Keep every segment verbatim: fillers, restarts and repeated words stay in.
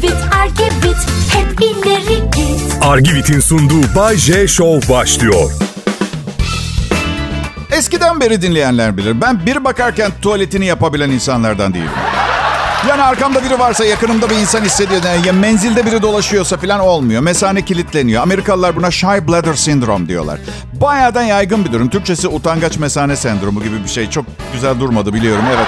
Argivit, Argivit, hep ileri git. Argivit'in sunduğu Bay J Show başlıyor. Eskiden beri dinleyenler bilir. Ben bir bakarken tuvaletini yapabilen insanlardan değilim. Yani arkamda biri varsa, yakınımda bir insan hissediyor. Yani ya menzilde biri dolaşıyorsa falan olmuyor. Mesane kilitleniyor. Amerikalılar buna shy bladder syndrome diyorlar. Bayağı da yaygın bir durum. Türkçesi utangaç mesane sendromu gibi bir şey. Çok güzel durmadı biliyorum, evet.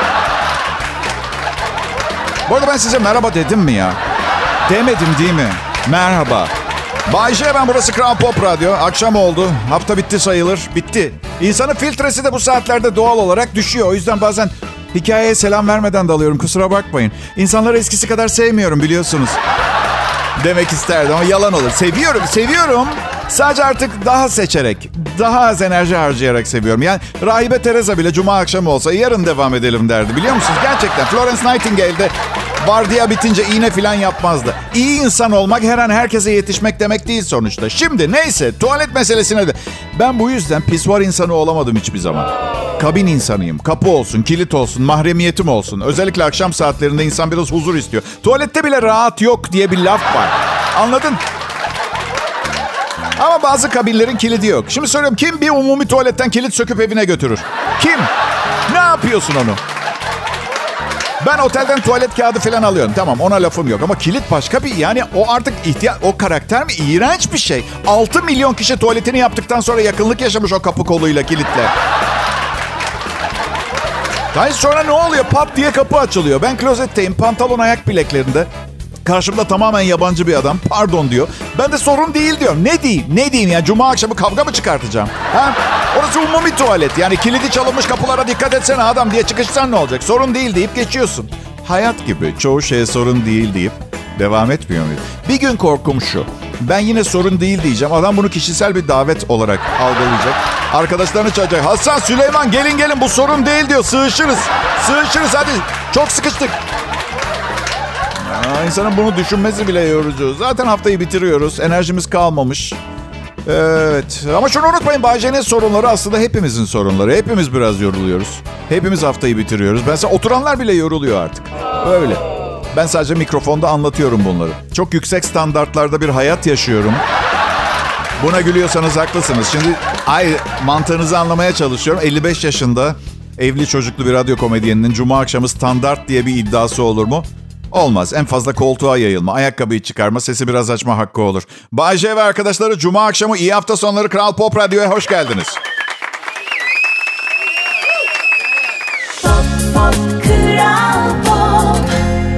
Bu arada ben size merhaba dedim mi ya? Demedim değil mi? Merhaba. Bay J, ben burası Kral Pop Radyo. Akşam oldu. Hafta bitti sayılır. Bitti. İnsanın filtresi de bu saatlerde doğal olarak düşüyor. O yüzden bazen hikayeye selam vermeden dalıyorum. Kusura bakmayın. İnsanları eskisi kadar sevmiyorum biliyorsunuz. Demek isterdim ama yalan olur. Seviyorum, seviyorum. Sadece artık daha seçerek, daha az enerji harcayarak seviyorum. Yani Rahibe Teresa bile cuma akşamı olsa yarın devam edelim derdi. Biliyor musunuz? Gerçekten Florence Nightingale'de vardiya bitince iğne falan yapmazdı. İyi insan olmak her an herkese yetişmek demek değil sonuçta. Şimdi neyse, tuvalet meselesine de. Ben bu yüzden pisuar insanı olamadım hiçbir zaman. Kabin insanıyım. Kapı olsun, kilit olsun, mahremiyetim olsun. Özellikle akşam saatlerinde insan biraz huzur istiyor. Tuvalette bile rahat yok diye bir laf var. Anladın? Ama bazı kabinlerin kilidi yok. Şimdi soruyorum, kim bir umumi tuvaletten kilit söküp evine götürür? Kim? Ne yapıyorsun onu? Ben otelden tuvalet kağıdı falan alıyorum. Tamam, ona lafım yok. Ama kilit başka bir... Yani o artık ihtiyaç... O karakter mi? İğrenç bir şey. altı milyon kişi tuvaletini yaptıktan sonra yakınlık yaşamış o kapı koluyla, kilitle. Hayır, sonra ne oluyor? Pat diye kapı açılıyor. Ben klozetteyim. Pantolon ayak bileklerinde. Karşımda tamamen yabancı bir adam. Pardon diyor. Ben de sorun değil diyorum. Ne diyeyim? Ne diyeyim ya? Cuma akşamı kavga mı çıkartacağım? Ha? Orası umumi tuvalet. Yani kilidi çalınmış kapılara dikkat etsene adam diye çıkışsan ne olacak? Sorun değil deyip geçiyorsun. Hayat gibi çoğu şeye sorun değil deyip devam etmiyor muyuz? Bir gün korkum şu. Ben yine sorun değil diyeceğim. Adam bunu kişisel bir davet olarak algılayacak. Arkadaşlarını çağıracak. Hasan, Süleyman gelin gelin bu sorun değil diyor. Sığışırız. Sığışırız hadi. Çok sıkıştık. Ya, insanın bunu düşünmesi bile yorucu. Zaten haftayı bitiriyoruz. Enerjimiz kalmamış. Evet. Ama şunu unutmayın. Bay J'nin sorunları aslında hepimizin sorunları. Hepimiz biraz yoruluyoruz. Hepimiz haftayı bitiriyoruz. Ben oturanlar bile yoruluyor artık. Öyle. Ben sadece mikrofonda anlatıyorum bunları. Çok yüksek standartlarda bir hayat yaşıyorum. Buna gülüyorsanız haklısınız. Şimdi ay mantığınızı anlamaya çalışıyorum. elli beş yaşında evli çocuklu bir radyo komedyeninin cuma akşamı standart diye bir iddiası olur mu? Olmaz. En fazla koltuğa yayılma, ayakkabıyı çıkarma, sesi biraz açma hakkı olur. Bay J ve arkadaşları cuma akşamı iyi hafta sonları Kral Pop Radyo'ya hoş geldiniz. Pop, pop, Kral Pop.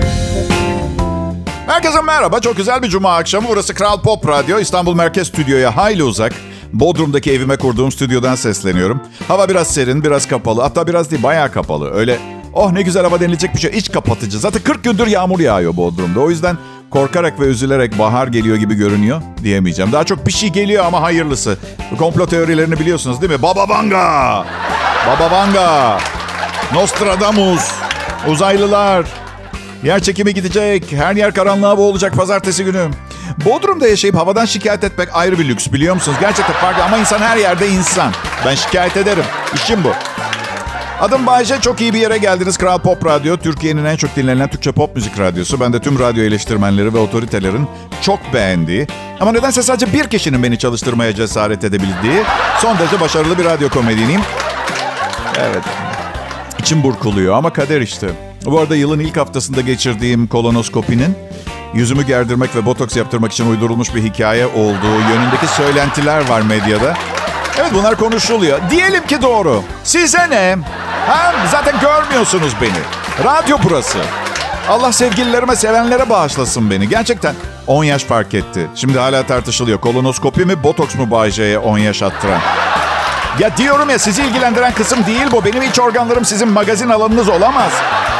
Herkese merhaba. Çok güzel bir cuma akşamı. Burası Kral Pop Radyo. İstanbul Merkez Stüdyo'ya hayli uzak. Bodrum'daki evime kurduğum stüdyodan sesleniyorum. Hava biraz serin, biraz kapalı. Hatta biraz değil, bayağı kapalı. Öyle oh ne güzel hava denilecek bir şey. İç kapatıcı. Zaten kırk gündür yağmur yağıyor Bodrum'da. O yüzden korkarak ve üzülerek bahar geliyor gibi görünüyor diyemeyeceğim. Daha çok bir şey geliyor ama hayırlısı. Komplo teorilerini biliyorsunuz değil mi? Baba Vanga! Baba Vanga! Nostradamus! Uzaylılar! Yer çekimi gidecek. Her yer karanlığa boğulacak pazartesi günü. Bodrum'da yaşayıp havadan şikayet etmek ayrı bir lüks biliyor musunuz? Gerçekten farklı ama insan her yerde insan. Ben şikayet ederim. İşim bu. Adım Bay J. Çok iyi bir yere geldiniz. Kral Pop Radyo. Türkiye'nin en çok dinlenen Türkçe pop müzik radyosu. Ben de tüm radyo eleştirmenleri ve otoritelerin çok beğendiği ama nedense sadece bir kişinin beni çalıştırmaya cesaret edebildiği son derece başarılı bir radyo komedyeniyim. Evet. İçim burkuluyor ama kader işte. Bu arada yılın ilk haftasında geçirdiğim kolonoskopinin yüzümü gerdirmek ve botoks yaptırmak için uydurulmuş bir hikaye olduğu yönündeki söylentiler var medyada. Evet, bunlar konuşuluyor. Diyelim ki doğru. Size ne? Ha, zaten görmüyorsunuz beni. Radyo burası. Allah sevgililerime, sevenlere bağışlasın beni. Gerçekten on yaş fark etti. Şimdi hala tartışılıyor. Kolonoskopi mi, botoks mu Bay J'ye on yaş attıran? Ya diyorum ya, sizi ilgilendiren kısım değil bu. Benim iç organlarım sizin magazin alanınız olamaz.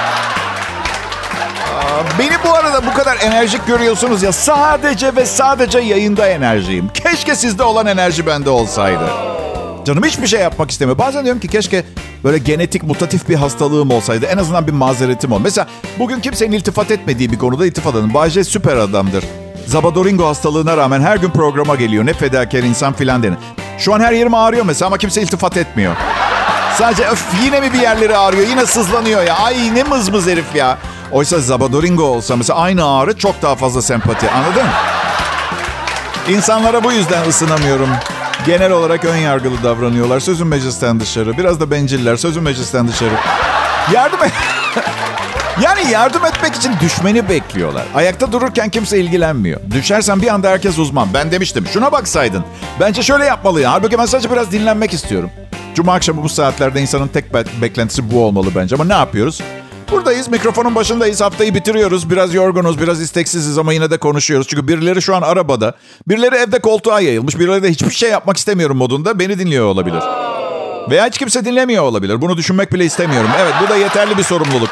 Beni bu arada bu kadar enerjik görüyorsunuz ya, sadece ve sadece yayında enerjiyim. Keşke sizde olan enerji bende olsaydı. Canım hiçbir şey yapmak istemiyor. Bazen diyorum ki keşke böyle genetik mutatif bir hastalığım olsaydı. En azından bir mazeretim ol. Mesela bugün kimsenin iltifat etmediği bir konuda iltifat edin. Bay J süper adamdır. Zabadoringo hastalığına rağmen her gün programa geliyor. Ne fedakar insan filan denir. Şu an her yerim ağrıyor mesela ama kimse iltifat etmiyor. Sadece öf yine mi bir yerleri ağrıyor, yine sızlanıyor ya. Ay ne mızmız herif ya. Oysa Zabadoringo olsa mesela aynı ağrı çok daha fazla sempati. Anladın mı? İnsanlara bu yüzden ısınamıyorum. Genel olarak ön yargılı davranıyorlar. Sözüm meclisten dışarı. Biraz da benciller. Sözüm meclisten dışarı. Yardım et. Yani yardım etmek için düşmeni bekliyorlar. Ayakta dururken kimse ilgilenmiyor. Düşersen bir anda herkes uzman. Ben demiştim. Şuna baksaydın. Bence şöyle yapmalıyım. Halbuki ben sadece biraz dinlenmek istiyorum. Cuma akşamı bu saatlerde insanın tek be- beklentisi bu olmalı bence. Ama ne yapıyoruz? Buradayız, mikrofonun başındayız, haftayı bitiriyoruz. Biraz yorgunuz, biraz isteksiziz ama yine de konuşuyoruz. Çünkü birileri şu an arabada, birileri evde koltuğa yayılmış, birileri de hiçbir şey yapmak istemiyorum modunda beni dinliyor olabilir. Veya hiç kimse dinlemiyor olabilir. Bunu düşünmek bile istemiyorum. Evet, bu da yeterli bir sorumluluk.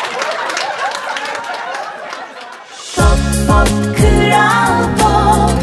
Pop, pop, Kral Pop.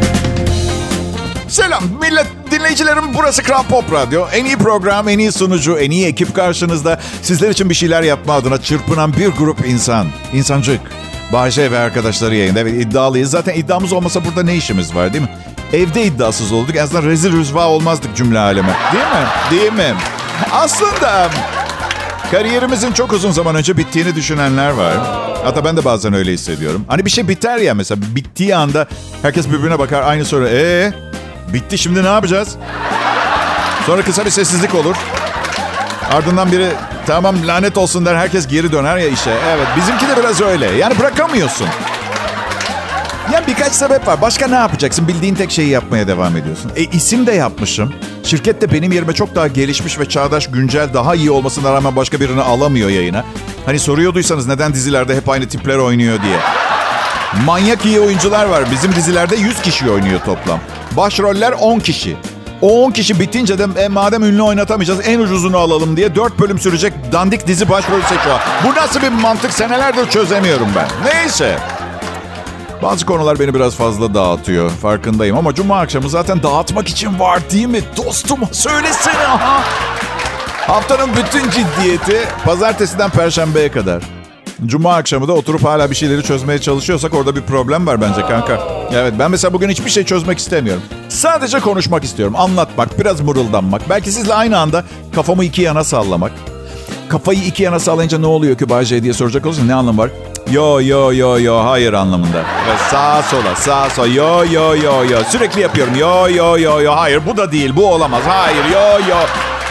Selam millet, dinleyicilerim, burası Kral Pop Radyo. En iyi program, en iyi sunucu, en iyi ekip karşınızda. Sizler için bir şeyler yapma adına çırpınan bir grup insan. İnsancık. Bahçe ve arkadaşları yayında. Evet, iddialıyız. Zaten iddiamız olmasa burada ne işimiz var, değil mi? Evde iddiasız olduk. En azından rezil rüzva olmazdık cümle aleme. Değil mi? Değil mi? Aslında kariyerimizin çok uzun zaman önce bittiğini düşünenler var. Hatta ben de bazen öyle hissediyorum. Hani bir şey biter ya mesela, bittiği anda herkes birbirine bakar, aynı soru. Eee? Bitti, şimdi ne yapacağız? Sonra kısa bir sessizlik olur. Ardından biri tamam lanet olsun der, herkes geri döner ya işe. Evet, bizimki de biraz öyle. Yani bırakamıyorsun. Yani birkaç sebep var. Başka ne yapacaksın? Bildiğin tek şeyi yapmaya devam ediyorsun. E isim de yapmışım. Şirket de benim yerime çok daha gelişmiş ve çağdaş, güncel, daha iyi olmasına rağmen başka birini alamıyor yayına. Hani soruyorduysanız neden dizilerde hep aynı tipler oynuyor diye. Manyak iyi oyuncular var. Bizim dizilerde yüz kişi oynuyor toplam. Başroller on kişi. O on kişi bitince de e, madem ünlü oynatamayacağız en ucuzunu alalım diye dört bölüm sürecek dandik dizi başrolü seçiyor. Bu nasıl bir mantık, senelerdir çözemiyorum ben. Neyse. Bazı konular beni biraz fazla dağıtıyor. Farkındayım ama cuma akşamı zaten dağıtmak için var değil mi? Dostum söylesene. Aha. Haftanın bütün ciddiyeti pazartesiden perşembeye kadar. Cuma akşamı da oturup hala bir şeyleri çözmeye çalışıyorsak orada bir problem var bence kanka. Evet, ben mesela bugün hiçbir şey çözmek istemiyorum. Sadece konuşmak istiyorum. Anlatmak, biraz mırıldanmak. Belki sizle aynı anda kafamı iki yana sallamak. Kafayı iki yana sallayınca ne oluyor ki Bahçe diye soracak olursun. Ne anlamı var? Yo yo yo yo hayır anlamında. Ve sağa sola sağa sola yo yo yo yo. Sürekli yapıyorum. Yo yo yo yo hayır bu da değil, bu olamaz. Hayır yo yo.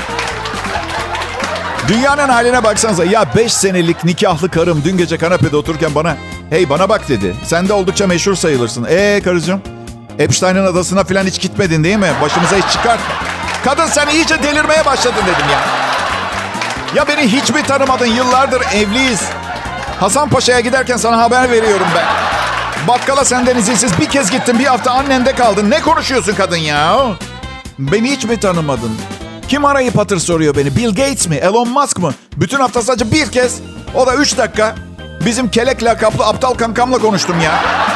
Dünyanın haline baksanıza. Ya beş senelik nikahlı karım dün gece kanepede otururken bana hey bana bak dedi. Sen de oldukça meşhur sayılırsın. Eee karıcığım? Epstein'ın adasına falan hiç gitmedin değil mi? Başımıza hiç çıkartma. Kadın sen iyice delirmeye başladın dedim ya. Ya beni hiç mi tanımadın? Yıllardır evliyiz. Hasanpaşa'ya giderken sana haber veriyorum ben. Bakkala senden izinsiz bir kez gittin. Bir hafta annende kaldın. Ne konuşuyorsun kadın ya? Beni hiç mi tanımadın? Kim arayıp hatır soruyor beni? Bill Gates mi? Elon Musk mı? Bütün hafta sadece bir kez. O da üç dakika. Bizim kelek lakaplı aptal kankamla konuştum ya.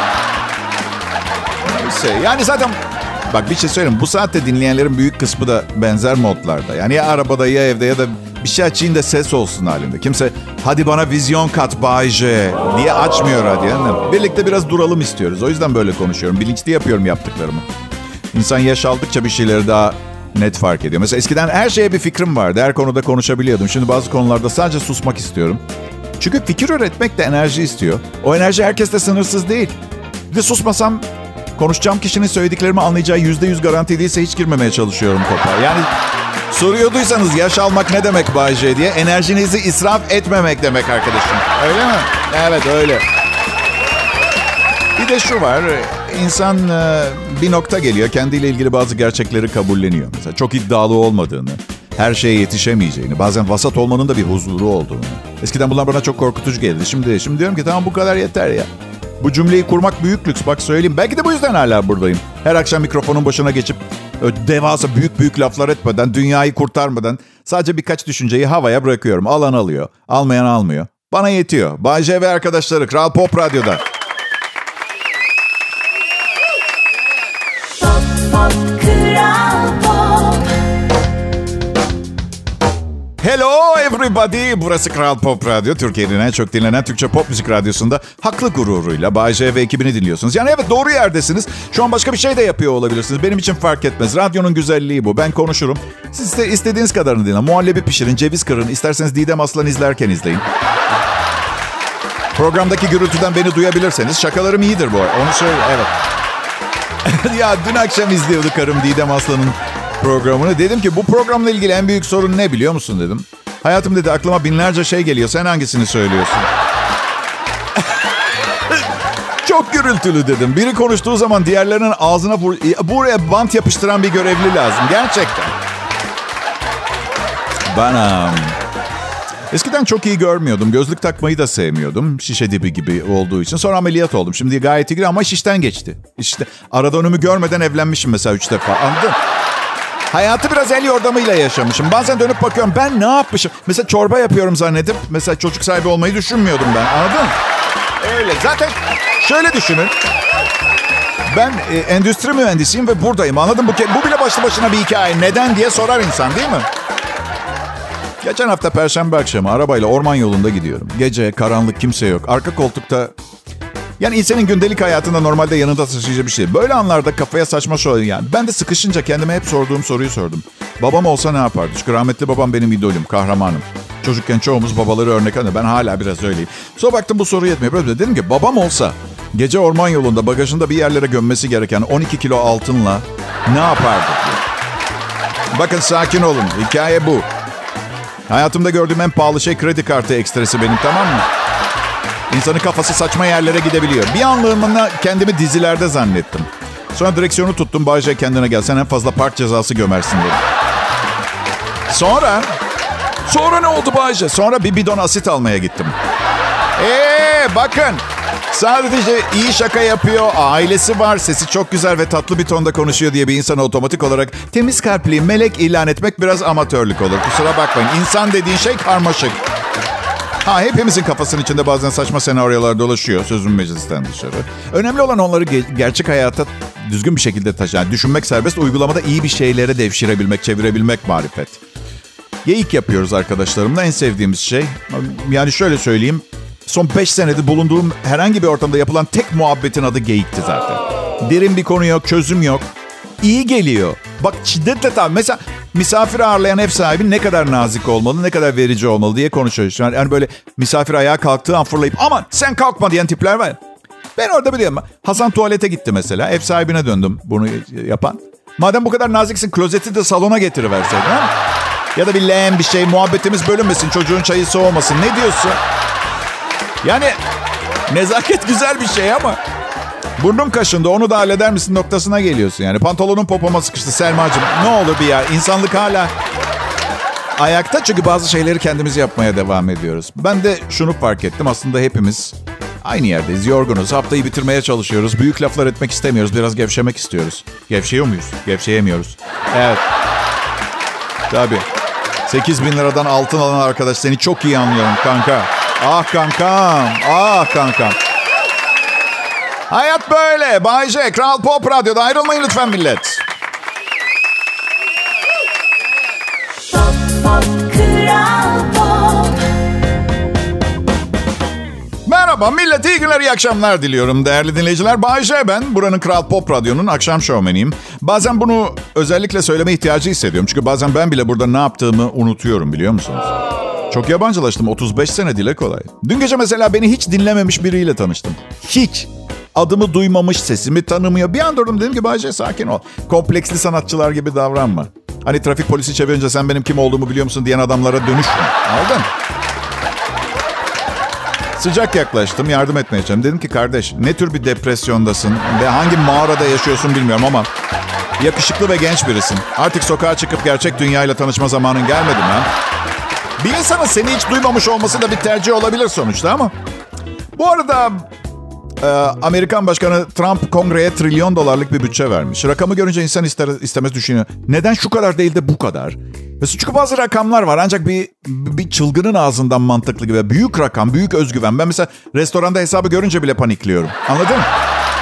Neyse. Yani zaten... Bak bir şey söyleyeyim. Bu saatte dinleyenlerin büyük kısmı da benzer modlarda. Yani ya arabada ya evde ya da bir şey açayım da ses olsun halinde. Kimse hadi bana vizyon kat Bay J diye açmıyor radyo. Birlikte biraz duralım istiyoruz. O yüzden böyle konuşuyorum. Bilinçli yapıyorum yaptıklarımı. İnsan yaş aldıkça bir şeyleri daha net fark ediyor. Mesela eskiden her şeye bir fikrim vardı. Her konuda konuşabiliyordum. Şimdi bazı konularda sadece susmak istiyorum. Çünkü fikir üretmek de enerji istiyor. O enerji herkeste sınırsız değil. Bir de susmasam konuşacağım kişinin söylediklerimi anlayacağı yüzde yüz garanti değilse hiç girmemeye çalışıyorum topa. Yani soruyorduysanız yaş almak ne demek Bay J diye, enerjinizi israf etmemek demek arkadaşım. Öyle mi? Evet öyle. Bir de şu var, insan bir nokta geliyor, kendiyle ilgili bazı gerçekleri kabulleniyor. Mesela çok iddialı olmadığını, her şeye yetişemeyeceğini, bazen vasat olmanın da bir huzuru olduğunu. Eskiden bunlar bana çok korkutucu geldi. Şimdi, şimdi diyorum ki tamam bu kadar yeter ya. Bu cümleyi kurmak büyük lüks, bak söyleyeyim. Belki de bu yüzden hala buradayım. Her akşam mikrofonun başına geçip devasa büyük büyük laflar etmeden, dünyayı kurtarmadan sadece birkaç düşünceyi havaya bırakıyorum. Alan alıyor, almayan almıyor. Bana yetiyor. Bay J ve arkadaşları Kral Pop Radyo'da. Pop, pop, Kral Pop. Hello everybody. Burası Kral Pop Radyo. Türkiye'nin en çok dinlenen Türkçe pop müzik radyosunda haklı gururuyla Bay J ve ekibini dinliyorsunuz. Yani evet doğru yerdesiniz. Şu an başka bir şey de yapıyor olabilirsiniz. Benim için fark etmez. Radyonun güzelliği bu. Ben konuşurum. Siz de istediğiniz kadarını dinleyin. Muhallebi pişirin, ceviz kırın. İsterseniz Didem Aslan izlerken izleyin. Programdaki gürültüden beni duyabilirseniz şakalarım iyidir bu arada. Onu söyle, evet. Ya dün akşam izliyorduk karım Didem Aslan'ın programını. Dedim ki bu programla ilgili en büyük sorun ne biliyor musun dedim. Hayatım dedi aklıma binlerce şey geliyor. Sen hangisini söylüyorsun? Çok gürültülü dedim. Biri konuştuğu zaman diğerlerinin ağzına bur- buraya bant yapıştıran bir görevli lazım. Gerçekten. Ben um, eskiden çok iyi görmüyordum. Gözlük takmayı da sevmiyordum. Şişe dibi gibi olduğu için. Sonra ameliyat oldum. Şimdi gayet iyi ama iş işten geçti. İşte arada önümü görmeden evlenmişim mesela üç defa. Anladın? Hayatı biraz el yordamıyla yaşamışım. Bazen dönüp bakıyorum ben ne yapmışım? Mesela çorba yapıyorum zannedip mesela çocuk sahibi olmayı düşünmüyordum ben. Anladın? Öyle. Zaten şöyle düşünün. Ben e, endüstri mühendisiyim ve buradayım. Anladın mı? Bu, bu bile başlı başına bir hikaye. Neden diye sorar insan değil mi? Geçen hafta Perşembe akşamı arabayla orman yolunda gidiyorum. Gece, karanlık, kimse yok. Arka koltukta... Yani insanın gündelik hayatında normalde yanında taşıyacağı bir şey. Böyle anlarda kafaya saçma şey yani. Ben de sıkışınca kendime hep sorduğum soruyu sordum. Babam olsa ne yapardı? Çünkü rahmetli babam benim idolüm, kahramanım. Çocukken çoğumuz babaları örnek alıyor. Ben hala biraz öyleyim. Sonra baktım bu soru yetmiyor. Böyle dedim ki babam olsa gece orman yolunda bagajında bir yerlere gömmesi gereken on iki kilo altınla ne yapardı? Bakın sakin olun. Hikaye bu. Hayatımda gördüğüm en pahalı şey kredi kartı ekstresi benim, tamam mı? İnsanın kafası saçma yerlere gidebiliyor. Bir anlığına kendimi dizilerde zannettim. Sonra direksiyonu tuttum. Bay J kendine gel. Sen en fazla park cezası gömersin dedim. Sonra... Sonra ne oldu Bay J? Sonra bir bidon asit almaya gittim. Eee bakın. Sadece iyi şaka yapıyor. Ailesi var. Sesi çok güzel ve tatlı bir tonda konuşuyor diye bir insana otomatik olarak temiz kalpli melek ilan etmek biraz amatörlük olur. Kusura bakmayın. İnsan dediğin şey karmaşık. Ha hepimizin kafasının içinde bazen saçma senaryolar dolaşıyor. Sözüm meclisten dışarı. Önemli olan onları ge- gerçek hayata düzgün bir şekilde taşıyan. Yani düşünmek serbest, uygulamada iyi bir şeylere devşirebilmek, çevirebilmek marifet. Geyik yapıyoruz arkadaşlarımla, en sevdiğimiz şey. Yani şöyle söyleyeyim. Son beş senedir bulunduğum herhangi bir ortamda yapılan tek muhabbetin adı geyikti zaten. Derin bir konu yok, çözüm yok. İyi geliyor. Bak şiddetle tabii. Mesela misafir ağırlayan ev sahibi ne kadar nazik olmalı, ne kadar verici olmalı diye konuşuyoruz. Yani, yani böyle misafir ayağa kalktığı an fırlayıp aman sen kalkma diyen tipler var. Ben orada biliyorum. Hasan tuvalete gitti mesela. Ev sahibine döndüm bunu yapan. Madem bu kadar naziksin klozeti de salona getiriverseydin ha? Ya da bir leğen bir şey, muhabbetimiz bölünmesin, çocuğun çayı soğumasın. Ne diyorsun? Yani nezaket güzel bir şey ama burnum kaşındı, onu da halleder misin noktasına geliyorsun. Yani pantolonun popoma sıkıştı Selma'cığım. Ne olur bir ya, insanlık hala ayakta çünkü bazı şeyleri kendimiz yapmaya devam ediyoruz. Ben de şunu fark ettim, aslında hepimiz aynı yerdeyiz, yorgunuz. Haftayı bitirmeye çalışıyoruz. Büyük laflar etmek istemiyoruz, biraz gevşemek istiyoruz. Gevşeyor muyuz? Gevşeyemiyoruz. Evet. Tabii. sekiz bin liradan altın alan arkadaş, seni çok iyi anlıyorum kanka. Ah kankam, ah kankam. Hayat böyle. Bay J, Kral Pop Radyo'da. Ayrılmayın lütfen millet. Pop, pop, Kral Pop. Merhaba millet, iyi günler, iyi akşamlar diliyorum değerli dinleyiciler. Bay J ben, buranın Kral Pop Radyo'nun akşam şovmeniyim. Bazen bunu özellikle söyleme ihtiyacı hissediyorum. Çünkü bazen ben bile burada ne yaptığımı unutuyorum, biliyor musunuz? Çok yabancılaştım, otuz beş sene dile kolay. Dün gece mesela beni hiç dinlememiş biriyle tanıştım. Hiç. Adımı duymamış, sesimi tanımıyor. Bir an durdum, dedim ki Bay J sakin ol. Kompleksli sanatçılar gibi davranma. Hani trafik polisi çevirince sen benim kim olduğumu biliyor musun diyen adamlara dönüşme. Anladın? Sıcak yaklaştım, yardım etmeye çalıştım. Dedim ki kardeş, ne tür bir depresyondasın ve hangi mağarada yaşıyorsun bilmiyorum ama yakışıklı ve genç birisin. Artık sokağa çıkıp gerçek dünyayla tanışma zamanın gelmedi mi ha? Bir insanın seni hiç duymamış olması da bir tercih olabilir sonuçta ama. Bu arada e, Amerikan Başkanı Trump kongreye trilyon dolarlık bir bütçe vermiş. Rakamı görünce insan ister istemez düşünüyor. Neden şu kadar değil de bu kadar? Mesela çünkü bazı rakamlar var ancak bir, bir çılgının ağzından mantıklı gibi. Büyük rakam, büyük özgüven. Ben mesela restoranda hesabı görünce bile panikliyorum. Anladın mı?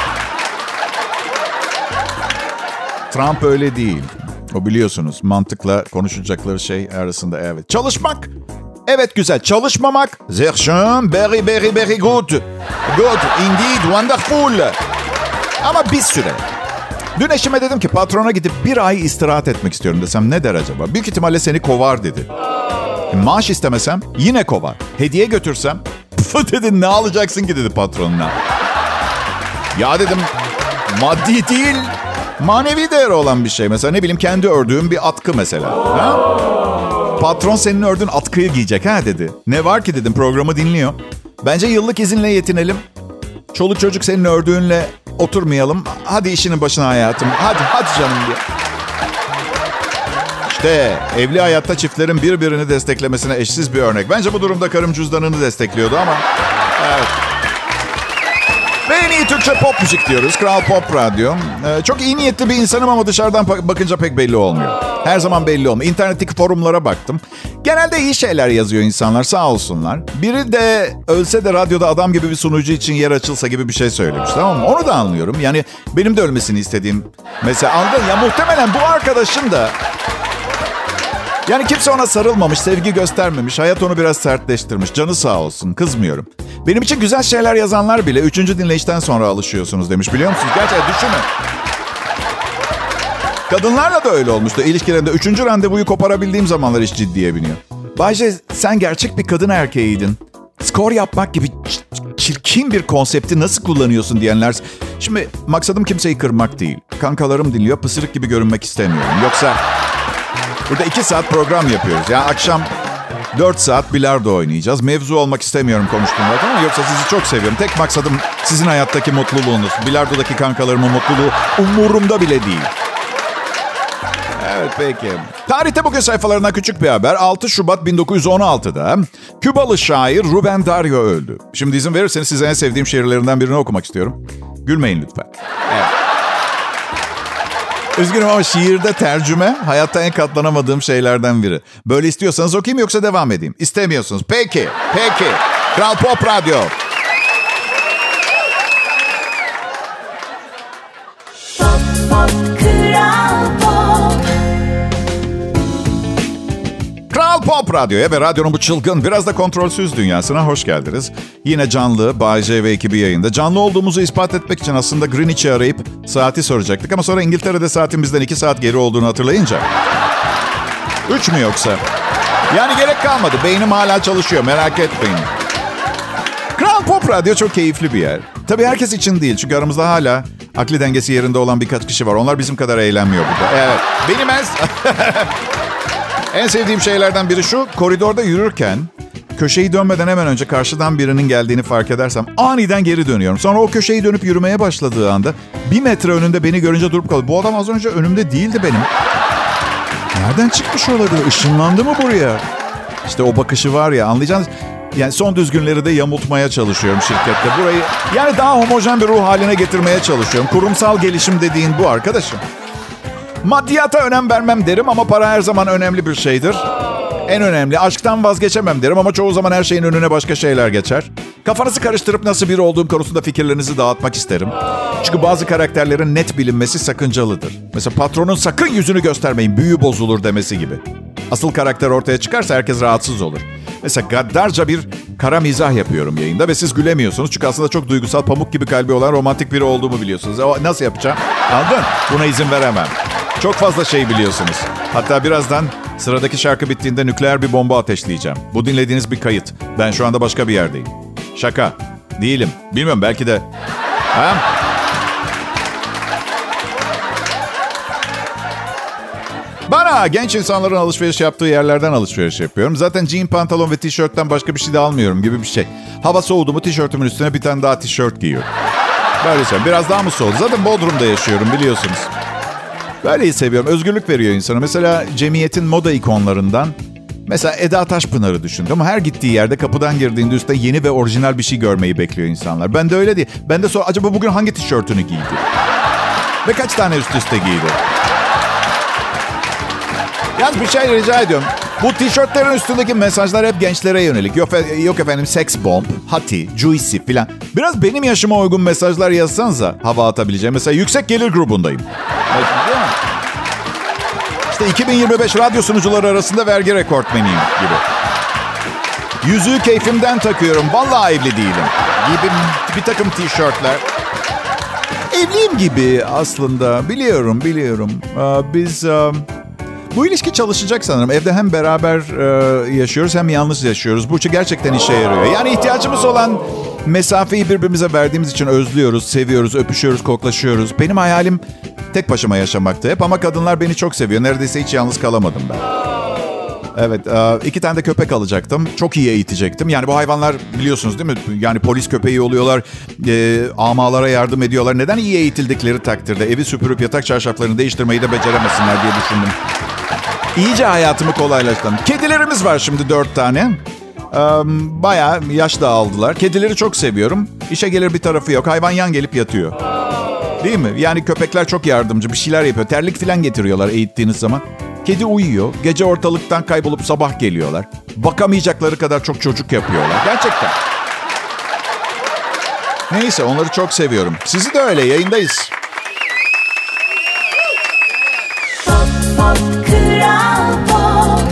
Trump öyle değil. O biliyorsunuz mantıkla konuşacakları şey arasında evet. Çalışmak. Evet güzel. Çalışmamak. Sehr schön. Very very very good. Good. Indeed. Wonderful. Ama bir süre. Dün eşime dedim ki patrona gidip bir ay istirahat etmek istiyorum desem ne der acaba? Büyük ihtimalle seni kovar dedi. Maaş istemesem yine kovar. Hediye götürsem pf, Fı dedi, ne alacaksın ki dedi patronuna. Ya dedim, maddi değil, manevi değeri olan bir şey. Mesela ne bileyim, kendi ördüğüm bir atkı mesela. Ha? Patron senin ördüğün atkıyı giyecek ha dedi. Ne var ki dedim, programı dinliyor. Bence yıllık izinle yetinelim. Çoluk çocuk senin ördüğünle oturmayalım. Hadi işinin başına hayatım. Hadi hadi canım diye. İşte evli hayatta çiftlerin birbirini desteklemesine eşsiz bir örnek. Bence bu durumda karım cüzdanını destekliyordu ama... Evet. Ve en iyi Türkçe pop müzik diyoruz. Kral Pop Radyo. Ee, çok iyi niyetli bir insanım ama dışarıdan bakınca pek belli olmuyor. Her zaman belli olmuyor. İnternetteki forumlara baktım. Genelde iyi şeyler yazıyor insanlar, sağ olsunlar. Biri de ölse de radyoda adam gibi bir sunucu için yer açılsa gibi bir şey söylemiş, tamam mı? Onu da anlıyorum. Yani benim de ölmesini istediğim... Mesela anladın ya, muhtemelen bu arkadaşın da... Yani kimse ona sarılmamış, sevgi göstermemiş. Hayat onu biraz sertleştirmiş. Canı sağ olsun, kızmıyorum. Benim için güzel şeyler yazanlar bile üçüncü dinleyişten sonra alışıyorsunuz demiş, biliyor musunuz? Gerçekten düşünün. Kadınlarla da öyle olmuştu. İlişkilerinde üçüncü randevuyu koparabildiğim zamanlar iş ciddiye biniyor. Bayce, sen gerçek bir kadın erkeğiydin. Skor yapmak gibi ç- çirkin bir konsepti nasıl kullanıyorsun diyenler. Şimdi maksadım kimseyi kırmak değil. Kankalarım dinliyor, pısırık gibi görünmek istemiyorum. Yoksa burada iki saat program yapıyoruz. Yani akşam dört saat bilardo oynayacağız. Mevzu olmak istemiyorum konuştuğumda, ama yoksa sizi çok seviyorum. Tek maksadım sizin hayattaki mutluluğunuz. Bilardodaki kankalarımın mutluluğu umurumda bile değil. Evet, peki. Tarihte bugün sayfalarına küçük bir haber. altı Şubat bin dokuz yüz on altıda Kübalı şair Rubén Darío öldü. Şimdi izin verirseniz size en sevdiğim şiirlerinden birini okumak istiyorum. Gülmeyin lütfen. Evet. Üzgünüm ama şiirde tercüme hayatta en katlanamadığım şeylerden biri. Böyle istiyorsanız okuyayım, yoksa devam edeyim. İstemiyorsunuz. Peki, peki. Kral Pop Radyo. Pop, pop, Kral Pop. Kral Pop Radyo'ya ve radyonun bu çılgın, biraz da kontrolsüz dünyasına hoş geldiniz. Yine canlı, Bay J ve ekibi yayında. Canlı olduğumuzu ispat etmek için aslında Greenwich'i arayıp saati soracaktık. Ama sonra İngiltere'de saatimizden iki saat geri olduğunu hatırlayınca... Üç mü yoksa? Yani gerek kalmadı. Beynim hala çalışıyor, merak etmeyin. Kral Pop Radyo çok keyifli bir yer. Tabii herkes için değil. Çünkü aramızda hala akli dengesi yerinde olan birkaç kişi var. Onlar bizim kadar eğlenmiyor burada. Evet. Benim en... En sevdiğim şeylerden biri şu: koridorda yürürken köşeyi dönmeden hemen önce karşıdan birinin geldiğini fark edersem aniden geri dönüyorum. Sonra o köşeyi dönüp yürümeye başladığı anda bir metre önünde beni görünce durup kalıyor. Bu adam az önce önümde değildi benim. Nereden çıkmış olabilir? Işınlandı mı buraya? İşte o bakışı var ya, anlayacağınız. Yani son düzgünleri de yamultmaya çalışıyorum şirkette. Burayı yani daha homojen bir ruh haline getirmeye çalışıyorum. Kurumsal gelişim dediğin bu arkadaşım. Maddiyata önem vermem derim ama para her zaman önemli bir şeydir. En önemli, aşktan vazgeçemem derim ama çoğu zaman her şeyin önüne başka şeyler geçer. Kafanızı karıştırıp nasıl biri olduğum konusunda fikirlerinizi dağıtmak isterim. Çünkü bazı karakterlerin net bilinmesi sakıncalıdır. Mesela patronun sakın yüzünü göstermeyin, büyü bozulur demesi gibi. Asıl karakter ortaya çıkarsa herkes rahatsız olur. Mesela gaddarca bir kara mizah yapıyorum yayında ve siz gülemiyorsunuz. Çünkü aslında çok duygusal, pamuk gibi kalbi olan romantik biri olduğumu biliyorsunuz. O nasıl yapacağım? Anladın? Buna izin veremem. Çok fazla şey biliyorsunuz. Hatta birazdan sıradaki şarkı bittiğinde nükleer bir bomba ateşleyeceğim. Bu dinlediğiniz bir kayıt. Ben şu anda başka bir yerdeyim. Şaka. Değilim. Bilmiyorum, belki de. Ha? Bana genç insanların alışveriş yaptığı yerlerden alışveriş yapıyorum. Zaten jean pantolon ve tişörtten başka bir şey de almıyorum gibi bir şey. Hava soğudu mu tişörtümün üstüne bir tane daha tişört giyiyorum. Böyle şey. Biraz daha mı soğudu? Zaten Bodrum'da yaşıyorum, biliyorsunuz. Böyleyi seviyorum. Özgürlük veriyor insana. Mesela cemiyetin moda ikonlarından mesela Eda Taşpınar'ı düşündüm. Ama her gittiği yerde kapıdan girdiğinde üstte yeni ve orijinal bir şey görmeyi bekliyor insanlar. Ben de öyle değil. Ben de sonra acaba bugün hangi tişörtünü giydi? Ve kaç tane üst üste giydi? Yalnız bir şey rica ediyorum. Bu tişörtlerin üstündeki mesajlar hep gençlere yönelik. Yok, yok efendim, sex bomb, hati, juicy filan. Biraz benim yaşıma uygun mesajlar yazsanıza hava atabileceğim. Mesela yüksek gelir grubundayım. Evet, değil mi? İşte iki bin yirmi beş radyo sunucuları arasında vergi rekortmeniyim gibi. Yüzüğü keyfimden takıyorum. Vallahi evli değilim. Gibi bir takım tişörtler. Evliyim gibi aslında. Biliyorum, biliyorum. Biz... Bu ilişki çalışacak sanırım. Evde hem beraber e, yaşıyoruz hem yalnız yaşıyoruz. Bu gerçekten işe yarıyor. Yani ihtiyacımız olan mesafeyi birbirimize verdiğimiz için özlüyoruz, seviyoruz, öpüşüyoruz, koklaşıyoruz. Benim hayalim tek başıma yaşamaktı hep ama kadınlar beni çok seviyor. Neredeyse hiç yalnız kalamadım ben. Evet, iki tane de köpek alacaktım. Çok iyi eğitecektim. Yani bu hayvanlar biliyorsunuz değil mi? Yani polis köpeği oluyorlar, e, amalara yardım ediyorlar. Neden iyi eğitildikleri takdirde evi süpürüp yatak çarşaflarını değiştirmeyi de beceremesinler diye düşündüm. İyice hayatımı kolaylaştırdım. Kedilerimiz var şimdi dört tane. Bayağı yaş da aldılar. Kedileri çok seviyorum. İşe gelir bir tarafı yok. Hayvan yan gelip yatıyor. Değil mi? Yani köpekler çok yardımcı. Bir şeyler yapıyor. Terlik falan getiriyorlar eğittiğiniz zaman. Kedi uyuyor. Gece ortalıktan kaybolup sabah geliyorlar. Bakamayacakları kadar çok çocuk yapıyorlar. Gerçekten. Neyse, onları çok seviyorum. Sizi de öyle. Yayındayız. Pop, pop, Kral Pop.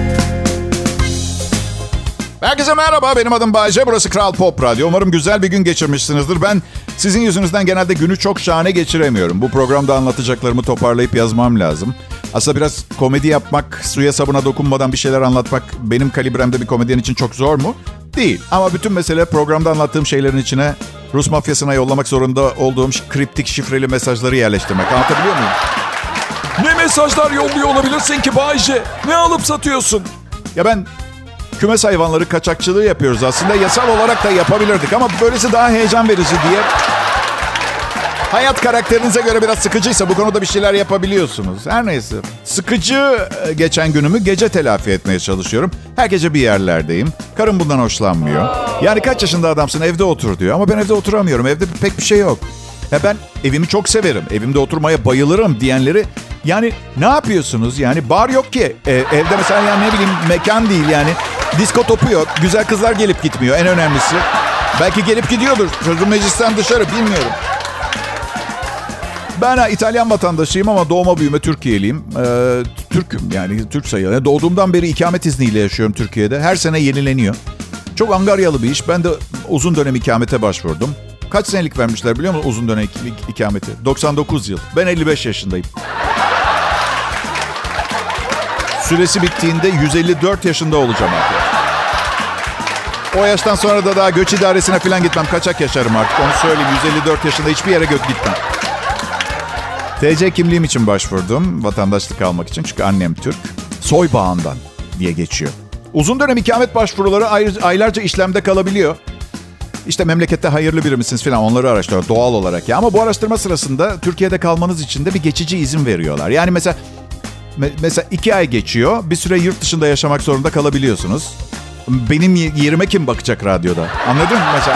Herkese merhaba. Benim adım Bayce. Burası Kral Pop Radyo. Umarım güzel bir gün geçirmişsinizdir. Ben sizin yüzünüzden genelde günü çok şahane geçiremiyorum. Bu programda anlatacaklarımı toparlayıp yazmam lazım. Aslında biraz komedi yapmak, suya sabuna dokunmadan bir şeyler anlatmak benim kalibremde bir komedyen için çok zor mu? Değil. Ama bütün mesele programda anlattığım şeylerin içine Rus mafyasına yollamak zorunda olduğum kriptik şifreli mesajları yerleştirmek. Anlatabiliyor muyum? Ne mesajlar yolluyor olabilirsin ki Bayce? Ne alıp satıyorsun? Ya ben kümes hayvanları kaçakçılığı yapıyoruz aslında. Yasal olarak da yapabilirdik ama böylesi daha heyecan verici diye. Hayat karakterinize göre biraz sıkıcıysa bu konuda bir şeyler yapabiliyorsunuz. Her neyse. Sıkıcı geçen günümü gece telafi etmeye çalışıyorum. Her gece bir yerlerdeyim. Karım bundan hoşlanmıyor. Yani kaç yaşında adamsın, evde otur diyor. Ama ben evde oturamıyorum. Evde pek bir şey yok. Ya ben evimi çok severim. Evimde oturmaya bayılırım diyenleri... Yani ne yapıyorsunuz? Yani bar yok ki. Ee, evde mesela yani ne bileyim mekan değil yani. Disko topu yok. Güzel kızlar gelip gitmiyor en önemlisi. Belki gelip gidiyordur. Sözüm meclisten dışarı, bilmiyorum. Ben İtalyan vatandaşıyım ama doğma büyüme Türkiye'liyim. Ee, Türk'üm yani Türk sayılır. Yani doğduğumdan beri ikamet izniyle yaşıyorum Türkiye'de. Her sene yenileniyor. Çok angaryalı bir iş. Ben de uzun dönem ikamete başvurdum. Kaç senelik vermişler biliyor musun uzun dönem ik- ikameti? doksan dokuz yıl. Ben elli beş yaşındayım. Süresi bittiğinde yüz elli dört yaşında olacağım artık. O yaştan sonra da daha göç idaresine falan gitmem. Kaçak yaşarım artık. Onu söyleyeyim. yüz elli dört yaşında hiçbir yere göt gitmem. T C kimliğim için başvurdum. Vatandaşlık almak için. Çünkü annem Türk. Soy bağından diye geçiyor. Uzun dönem ikamet başvuruları ay- aylarca işlemde kalabiliyor. İşte memlekette hayırlı biri misiniz falan onları araştırıyor doğal olarak. Ya. Ama bu araştırma sırasında Türkiye'de kalmanız için de bir geçici izin veriyorlar. Yani mesela me- mesela iki ay geçiyor. Bir süre yurt dışında yaşamak zorunda kalabiliyorsunuz. Benim yerime kim bakacak radyoda? Anladın mı mesela?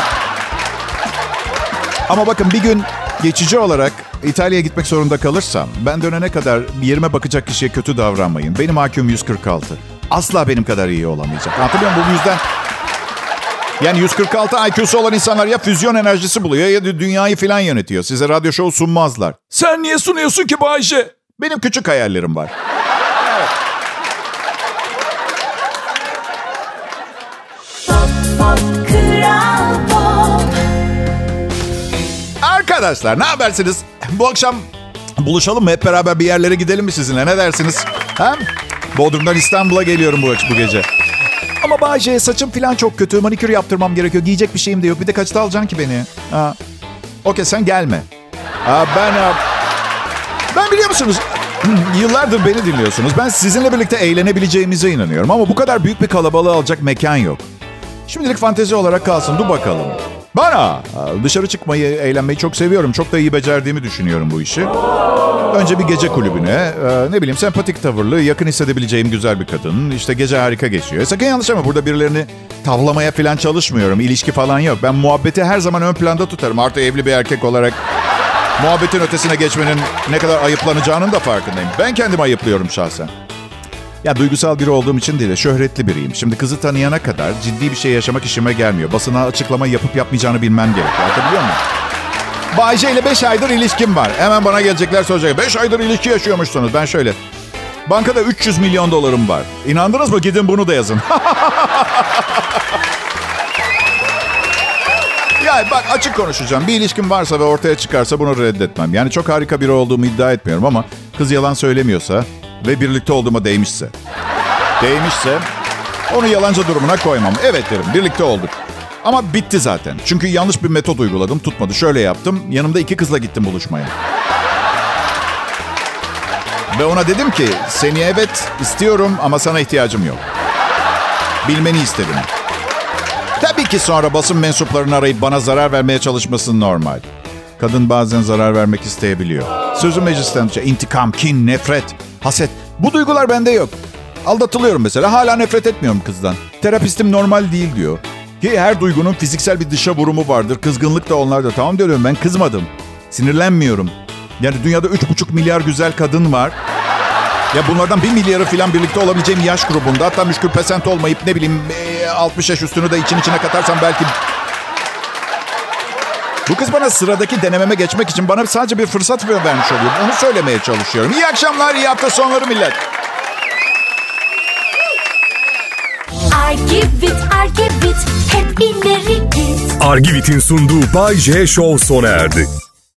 Ama bakın bir gün geçici olarak İtalya'ya gitmek zorunda kalırsam ben dönene kadar yerime bakacak kişiye kötü davranmayın. Benim I Q'm yüz kırk altı. Asla benim kadar iyi olamayacak. Anlatabiliyor muyum? Bu yüzden yani yüz kırk altı I Q'su olan insanlar ya füzyon enerjisi buluyor ya da dünyayı falan yönetiyor. Size radyo şovu sunmazlar. Sen niye sunuyorsun ki Bayce? Benim küçük hayallerim var. Evet. Pop, pop, Kral Pop. Arkadaşlar ne habersiniz? Bu akşam buluşalım mı? Hep beraber bir yerlere gidelim mi sizinle? Ne dersiniz? Ha? Bodrum'dan İstanbul'a geliyorum bu, bu gece. Ama Bayce saçım falan çok kötü. Manikür yaptırmam gerekiyor. Giyecek bir şeyim de yok. Bir de kaçta alacaksın ki beni? Ha. Okey sen gelme. Ha, ben... Ben biliyor musunuz? Yıllardır beni dinliyorsunuz. Ben sizinle birlikte eğlenebileceğimize inanıyorum. Ama bu kadar büyük bir kalabalığı alacak mekan yok. Şimdilik fantezi olarak kalsın. Dur bakalım. Bana dışarı çıkmayı, eğlenmeyi çok seviyorum. Çok da iyi becerdiğimi düşünüyorum bu işi. Önce bir gece kulübüne, ne bileyim sempatik tavırlı, yakın hissedebileceğim güzel bir kadın. İşte gece harika geçiyor. Sakın yanlış ama burada birilerini tavlamaya falan çalışmıyorum. İlişki falan yok. Ben muhabbeti her zaman ön planda tutarım. Artı evli bir erkek olarak muhabbetin ötesine geçmenin ne kadar ayıplanacağının da farkındayım. Ben kendimi ayıplıyorum şahsen. Ya duygusal biri olduğum için değil de şöhretli biriyim. Şimdi kızı tanıyana kadar ciddi bir şey yaşamak işime gelmiyor. Basına açıklama yapıp yapmayacağını bilmem gerekiyor. Anlatabiliyor muyum? Bayce ile beş aydır ilişkim var. Hemen bana gelecekler soracak. beş aydır ilişki yaşıyormuşsunuz. Ben şöyle. Bankada üç yüz milyon dolarım var. İnandınız mı? Gidin bunu da yazın. Ya bak açık konuşacağım. Bir ilişkim varsa ve ortaya çıkarsa bunu reddetmem. Yani çok harika biri olduğumu iddia etmiyorum ama kız yalan söylemiyorsa ve birlikte olduğuma değmişse. Değmişse onu yalancı durumuna koymam. Evet derim, birlikte olduk. Ama bitti zaten. Çünkü yanlış bir metot uyguladım, tutmadı. Şöyle yaptım, yanımda iki kızla gittim buluşmaya. Ve ona dedim ki, seni evet istiyorum ama sana ihtiyacım yok. Bilmeni istedim. Tabii ki sonra basın mensuplarını arayıp bana zarar vermeye çalışması normal. Kadın bazen zarar vermek isteyebiliyor. Sözü meclisten şey, intikam, kin, nefret, haset. Bu duygular bende yok. Aldatılıyorum mesela. Hala nefret etmiyorum kızdan. Terapistim normal değil diyor. Ki her duygunun fiziksel bir dışa vurumu vardır. Kızgınlık da onlarda. Tamam diyorum, ben kızmadım. Sinirlenmiyorum. Yani dünyada üç buçuk milyar güzel kadın var. Ya bunlardan bir milyarı falan birlikte olabileceğim yaş grubunda. Hatta müşkül pesent olmayıp ne bileyim altmış yaş üstünü de için içine katarsam belki... Bu kız bana sıradaki denememe geçmek için bana sadece bir fırsat vermiş oluyor. Onu söylemeye çalışıyorum. İyi akşamlar, iyi hafta sonları millet. Argivit, Argivit, hep ileri git. Argivit'in sunduğu Bay J Show sona erdi.